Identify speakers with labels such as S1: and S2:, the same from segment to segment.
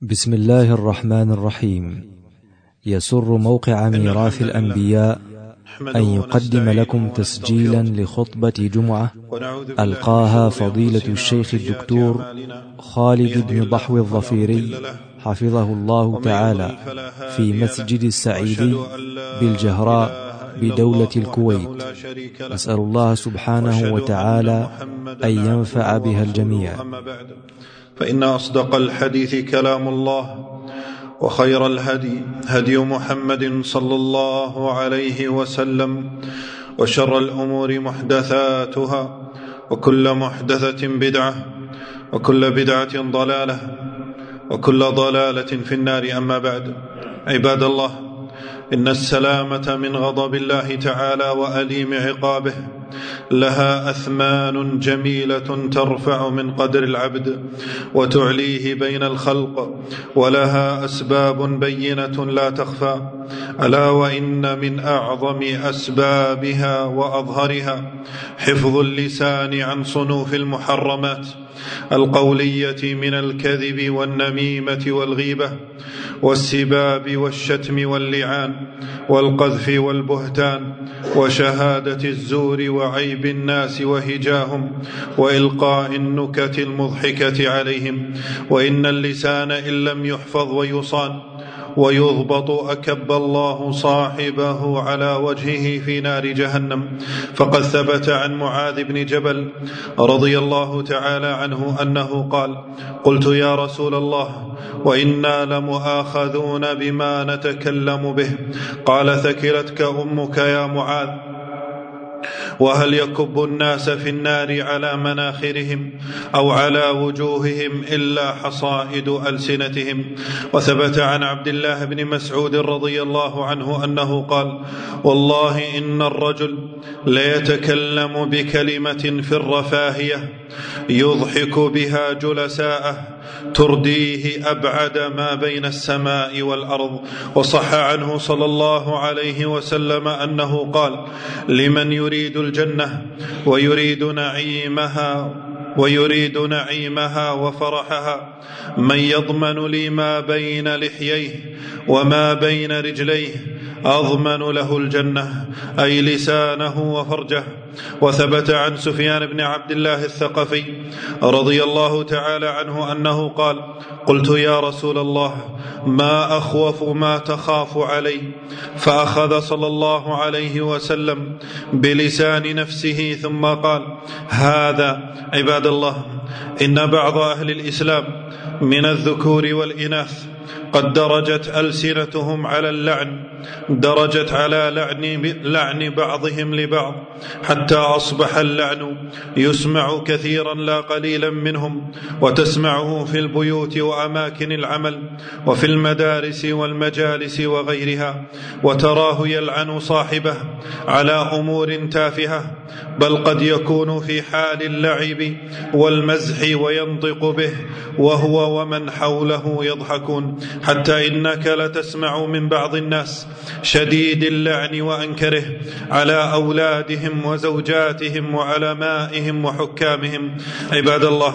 S1: بسم الله الرحمن الرحيم. يسر موقع ميراث الأنبياء أن يقدم لكم تسجيلا لخطبة جمعة ألقاها فضيلة الشيخ الدكتور خالد بن ضحو الظفيري حفظه الله تعالى في مسجد السعيدي بالجهراء بدولة الكويت. نسأل الله سبحانه وتعالى أن ينفع بها الجميع.
S2: فإن أصدق الحديث كلام الله، وخير الهدي هدي محمد صلى الله عليه وسلم، وشر الأمور محدثاتها، وكل محدثة بدعة، وكل بدعة ضلالة، وكل ضلالة في النار. أما بعد، عباد الله، إن السلامة من غضب الله تعالى وأليم عقابه لها أثمان جميلة ترفع من قدر العبد وتعليه بين الخلق، ولها أسباب بينة لا تخفى، ألا وإن من أعظم أسبابها وأظهرها حفظ اللسان عن صنوف المحرمات القولية من الكذب والنميمة والغيبة والسباب والشتم واللعان والقذف والبهتان وشهادة الزور وعيب الناس وهجاهم وإلقاء النكت المضحكة عليهم. وإن اللسان إن لم يحفظ ويصان ويضبط أكب الله صاحبه على وجهه في نار جهنم. فقد ثبت عن معاذ بن جبل رضي الله تعالى عنه أنه قال: قلت يا رسول الله، وإنا لمؤاخذون بما نتكلم به. قال: ثكلتك أمك يا معاذ، وهل يكب الناس في النار على مناخرهم أو على وجوههم إلا حصائد ألسنتهم. وثبت عن عبد الله بن مسعود رضي الله عنه أنه قال: والله إن الرجل ليتكلم بكلمة في الرفاهية يضحك بها جلساءه ترديه أبعد ما بين السماء والأرض. وصح عنه صلى الله عليه وسلم أنه قال: لمن يريد الجنة ويريد نعيمها وفرحها من يضمن لي ما بين لحييه وما بين رجليه أضمن له الجنة، أي لسانه وفرجه. وثبت عن سفيان بن عبد الله الثقفي رضي الله تعالى عنه أنه قال: قلت يا رسول الله، ما أخوف ما تخاف علي؟ فأخذ صلى الله عليه وسلم بلسان نفسه ثم قال: هذا. عباد الله، إن بعض أهل الإسلام من الذكور والإناث قد درجت ألسنتهم على اللعن، درجت على لعن بعضهم لبعض، حتى أصبح اللعن يسمع كثيرا لا قليلا منهم، وتسمعه في البيوت وأماكن العمل وفي المدارس والمجالس وغيرها، وتراه يلعن صاحبه على أمور تافهة، بل قد يكون في حال اللعب والمزح وينطق به وهو ومن حوله يضحكون، حتى إنك لتسمع من بعض الناس شديد اللعن وأنكره على أولادهم وزوجاتهم وعلمائهم وحكامهم. عباد الله،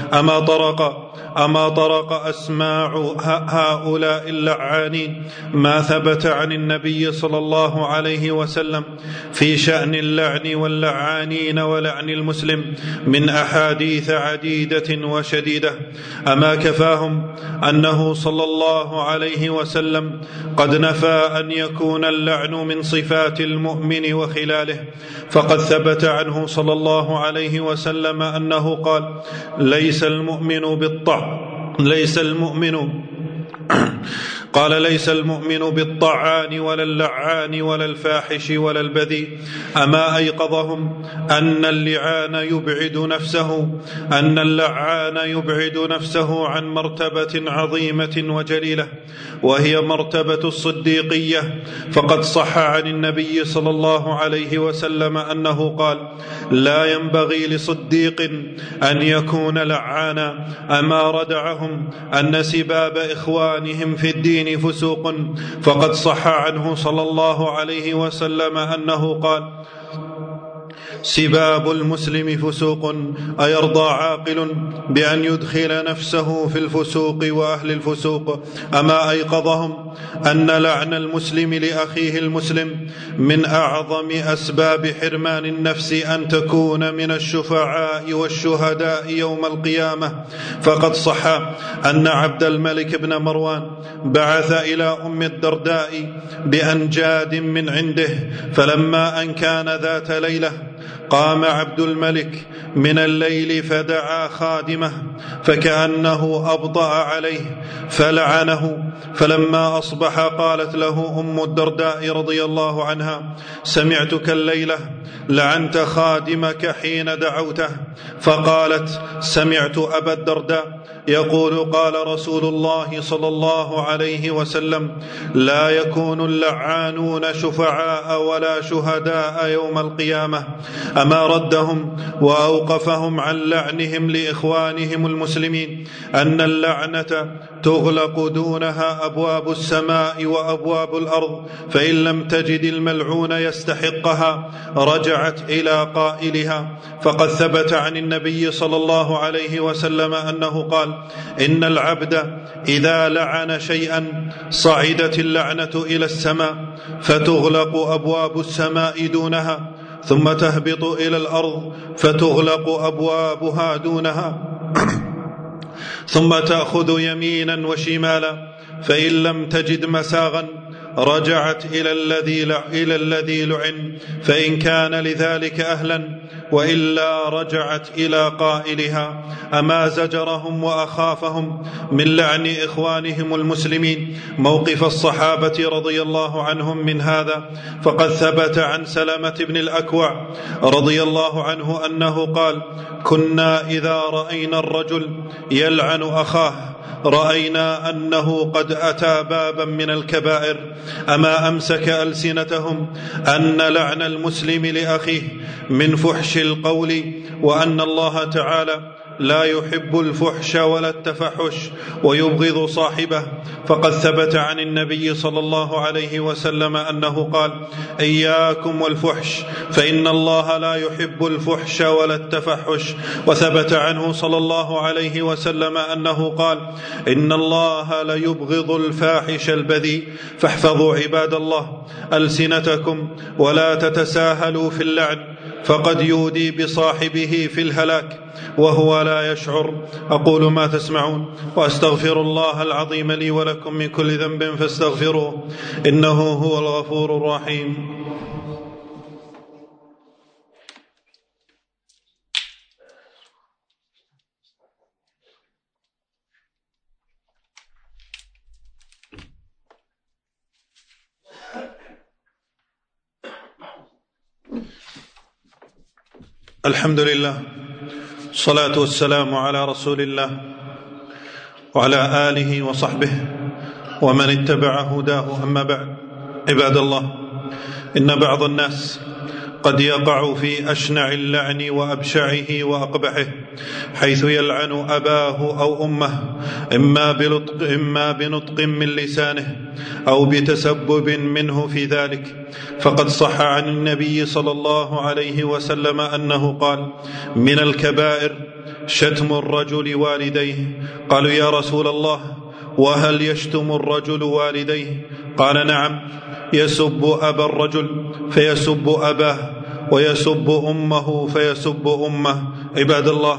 S2: أما طرق أسماع هؤلاء اللعانين ما ثبت عن النبي صلى الله عليه وسلم في شأن اللعن واللعانين ولعن المسلم من أحاديث عديدة وشديدة. أما كفاهم أنه صلى الله عليه وسلم قد نفى أن يكون اللعن من صفات المؤمن وخلاله. فقد ثبت عنه صلى الله عليه وسلم أنه قال: ليس المؤمن بالطعان ولا اللعان ولا الفاحش ولا البذيء. أما أيقظهم أن اللعان يبعد نفسه عن مرتبة عظيمة وجليلة، وهي مرتبة الصديقية. فقد صح عن النبي صلى الله عليه وسلم أنه قال: لا ينبغي لصديق أن يكون لعانا. أما ردعهم أن سباب إخوانهم في الدين فسوق. فقد صح عنه صلى الله عليه وسلم أنه قال: سباب المسلم فسوق أيرضى عاقل بأن يدخل نفسه في الفسوق وأهل الفسوق؟ أما أيقظهم أن لعن المسلم لأخيه المسلم من أعظم أسباب حرمان النفس أن تكون من الشفعاء والشهداء يوم القيامة. فقد صح أن عبد الملك بن مروان بعث إلى أم الدرداء بأنجاد من عنده، فلما أن كان ذات ليلة قام عبد الملك من الليل فدعا خادمه فكأنه أبطأ عليه فلعنه. فلما أصبح قالت له أم الدرداء رضي الله عنها: سمعتك الليلة لعنت خادمك حين دعوته. فقالت: سمعت أبا الدرداء يقول: قال رسول الله صلى الله عليه وسلم: لا يكون اللعانون شفعاء ولا شهداء يوم القيامة. أما ردهم وأوقفهم عن لعنهم لإخوانهم المسلمين أن اللعنة تغلق دونها أبواب السماء وأبواب الأرض، فإن لم تجد الملعون يستحقها رجعت إلى قائلها. فقد ثبت عن النبي صلى الله عليه وسلم أنه قال: إن العبد إذا لعن شيئا صعدت اللعنة إلى السماء فتغلق أبواب السماء دونها، ثم تهبط إلى الأرض فتغلق أبوابها دونها، ثم تأخذ يمينا وشمالا، فإن لم تجد مساغا رجعت إلى الذي لعن فإن كان لذلك أهلا، وإلا رجعت إلى قائلها. أما زجرهم وأخافهم من لعن إخوانهم المسلمين موقف الصحابة رضي الله عنهم من هذا. فقد ثبت عن سلمة بن الأكوع رضي الله عنه أنه قال: كنا إذا رأينا الرجل يلعن أخاه رأينا أنه قد أتى بابا من الكبائر. أما أمسك ألسنتهم أن لعن المسلم لأخيه من فحش القول، وأن الله تعالى لا يحب الفحش ولا التفحش ويبغض صاحبه. فقد ثبت عن النبي صلى الله عليه وسلم أنه قال: إياكم والفحش فإن الله لا يحب الفحش ولا التفحش. وثبت عنه صلى الله عليه وسلم أنه قال: إن الله لا يبغض الفاحش البذيء. فاحفظوا عباد الله ألسنتكم ولا تتساهلوا في اللعن، فقد يودي بصاحبه في الهلاك وهو لا يشعر. أقول ما تسمعون وأستغفر الله العظيم لي ولكم من كل ذنب فاستغفروه إنه هو الغفور الرحيم. الحمد لله، الصلاة والسلام على رسول الله وعلى آله وصحبه ومن اتبع هداه. أما بعد، عباد الله، إن بعض الناس قد يقع في أشنع اللعن وأبشعه وأقبحه، حيث يلعن أباه أو أمه إما بنطق من لسانه أو بتسبب منه في ذلك. فقد صح عن النبي صلى الله عليه وسلم أنه قال: من الكبائر شتم الرجل والديه. قالوا: يا رسول الله، وهل يشتم الرجل والديه؟ قال: نعم، يسب أبا الرجل فيسب أباه، ويسب أمه فيسب أمه. عباد الله،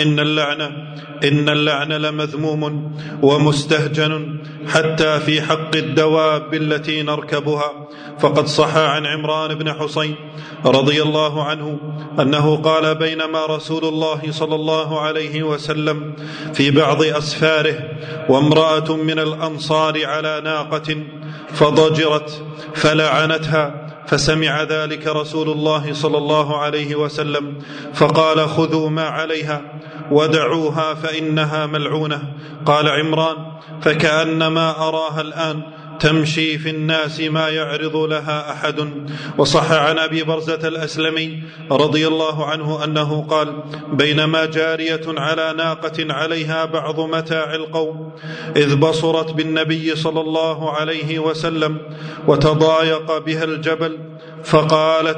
S2: إن اللعن لمذموم ومستهجن حتى في حق الدواب التي نركبها. فقد صح عن عمران بن حسين رضي الله عنه أنه قال: بينما رسول الله صلى الله عليه وسلم في بعض أسفاره وامرأة من الأنصار على ناقة فضجرت فلعنتها، فسمع ذلك رسول الله صلى الله عليه وسلم فقال: خذوا ما عليها ودعوها فإنها ملعونة. قال عمران: فكأنما أراها الآن تمشي في الناس ما يعرض لها أحد. وصح عن أبي برزة الأسلمي رضي الله عنه أنه قال: بينما جارية على ناقة عليها بعض متاع القوم إذ بصرت بالنبي صلى الله عليه وسلم وتضايق بها الجبل، فقالت: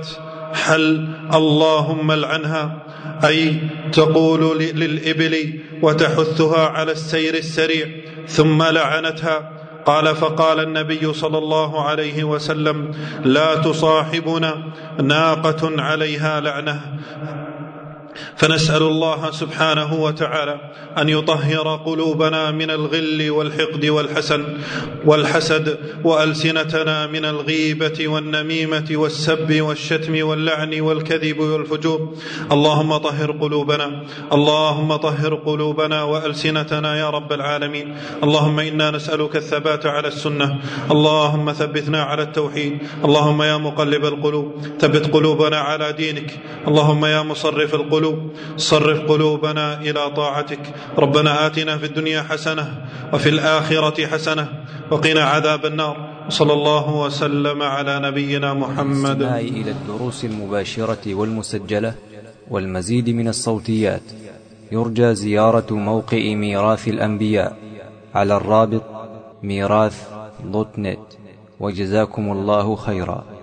S2: حل اللهم العنها، أي تقول للإبل وتحثها على السير السريع، ثم لعنتها. قال: فقال النبي صلى الله عليه وسلم: لا تصاحبنا ناقة عليها لعنة. فنسأل الله سبحانه وتعالى أن يطهر قلوبنا من الغل والحقد والحسد، وألسنتنا من الغيبة والنميمة والسب والشتم واللعن والكذب والفجور. اللهم طهر قلوبنا، اللهم طهر قلوبنا وألسنتنا يا رب العالمين. اللهم إنا نسألك الثبات على السنة، اللهم ثبتنا على التوحيد. اللهم يا مقلب القلوب ثبت قلوبنا على دينك. اللهم يا مصرف القلوب صرف قلوبنا إلى طاعتك. ربنا آتنا في الدنيا حسنة وفي الآخرة حسنة وقنا عذاب النار. صلى الله وسلم على نبينا محمد.
S1: إلى الدروس المباشرة والمسجلة والمزيد من الصوتيات يرجى زيارة موقع ميراث الأنبياء على الرابط ميراث.net. وجزاكم الله خيرا.